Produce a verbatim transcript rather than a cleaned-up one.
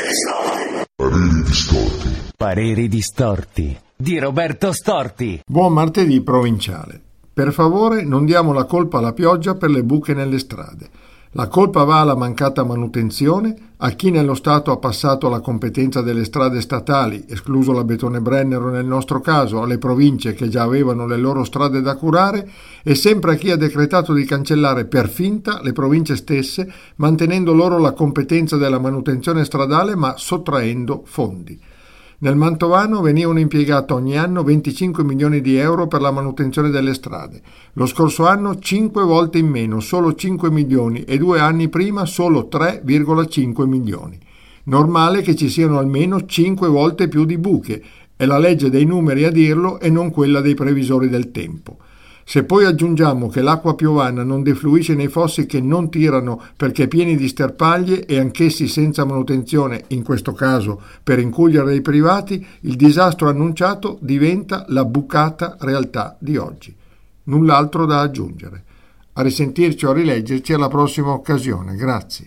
Pareri distorti. Pareri distorti di Roberto Storti. Buon martedì provinciale. Per favore non diamo la colpa alla pioggia per le buche nelle strade. La colpa va alla mancata manutenzione, a chi nello Stato ha passato la competenza delle strade statali, escluso la Betone Brennero nel nostro caso, alle province che già avevano le loro strade da curare, e sempre a chi ha decretato di cancellare per finta le province stesse, mantenendo loro la competenza della manutenzione stradale ma sottraendo fondi. Nel Mantovano venivano impiegati ogni anno venticinque milioni di euro per la manutenzione delle strade. Lo scorso anno cinque volte in meno, solo cinque milioni, e due anni prima solo tre virgola cinque milioni. Normale che ci siano almeno cinque volte più di buche. È la legge dei numeri a dirlo e non quella dei previsori del tempo. Se poi aggiungiamo che l'acqua piovana non defluisce nei fossi che non tirano perché pieni di sterpaglie e anch'essi senza manutenzione, in questo caso per incugliere dei privati, il disastro annunciato diventa la bucata realtà di oggi. Null'altro da aggiungere. A risentirci o a rileggerci alla prossima occasione. Grazie.